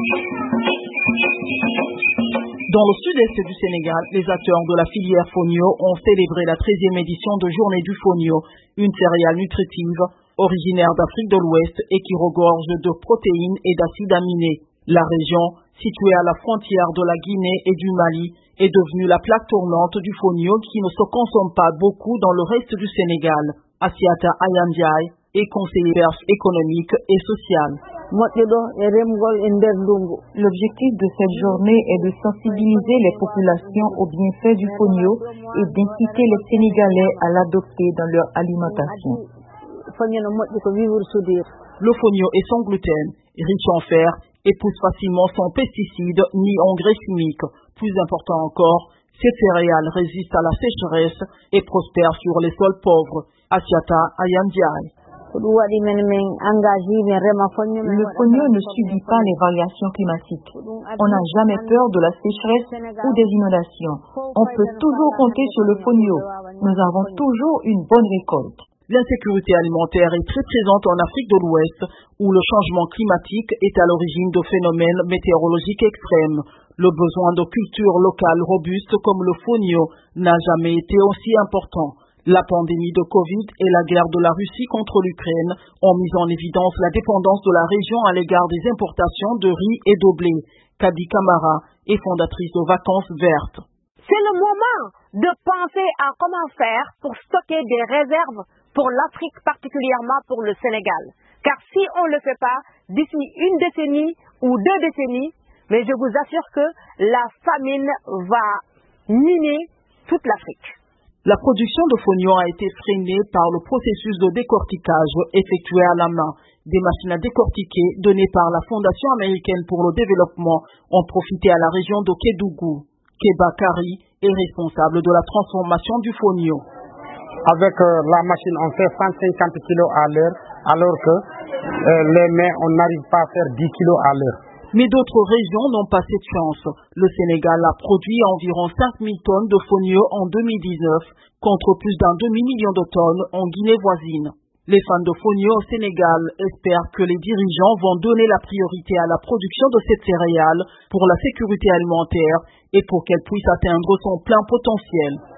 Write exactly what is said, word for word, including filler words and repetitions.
Dans le sud-est du Sénégal, les acteurs de la filière fonio ont célébré la treizième édition de Journée du Fonio, une céréale nutritive originaire d'Afrique de l'Ouest et qui regorge de protéines et d'acides aminés. La région, située à la frontière de la Guinée et du Mali, est devenue la plaque tournante du fonio qui ne se consomme pas beaucoup dans le reste du Sénégal. Assiata Ayandiaï est conseillère économique et sociale. L'objectif de cette journée est de sensibiliser les populations aux bienfaits du fonio et d'inciter les Sénégalais à l'adopter dans leur alimentation. Le fonio est sans gluten, riche en fer et pousse facilement sans pesticides ni engrais chimiques. Plus important encore, cette céréale résiste à la sécheresse et prospère sur les sols pauvres. Assiata Ayandiaï. Le fonio ne subit pas les variations climatiques. On n'a jamais peur de la sécheresse ou des inondations. On peut toujours compter sur le fonio. Nous avons toujours une bonne récolte. L'insécurité alimentaire est très présente en Afrique de l'Ouest, où le changement climatique est à l'origine de phénomènes météorologiques extrêmes. Le besoin de cultures locales robustes comme le fonio n'a jamais été aussi important. La pandémie de Covid et la guerre de la Russie contre l'Ukraine ont mis en évidence la dépendance de la région à l'égard des importations de riz et de blé. Kadi Kamara est fondatrice de Vacances Vertes. C'est le moment de penser à comment faire pour stocker des réserves pour l'Afrique, particulièrement pour le Sénégal. Car si on ne le fait pas, d'ici une décennie ou deux décennies, mais je vous assure que la famine va miner toute l'Afrique. La production de fonio a été freinée par le processus de décortiquage effectué à la main. Des machines à décortiquer données par la Fondation américaine pour le développement ont profité à la région de Kédougou. Keba Kari est responsable de la transformation du fonio. Avec euh, la machine, on fait cent cinquante kilos à l'heure, alors que euh, les mains, on n'arrive pas à faire dix kilos à l'heure. Mais d'autres régions n'ont pas cette chance. Le Sénégal a produit environ cinq mille tonnes de fonio en deux mille dix-neuf, contre plus d'un demi-million de tonnes en Guinée voisine. Les fans de fonio au Sénégal espèrent que les dirigeants vont donner la priorité à la production de cette céréale pour la sécurité alimentaire et pour qu'elle puisse atteindre son plein potentiel.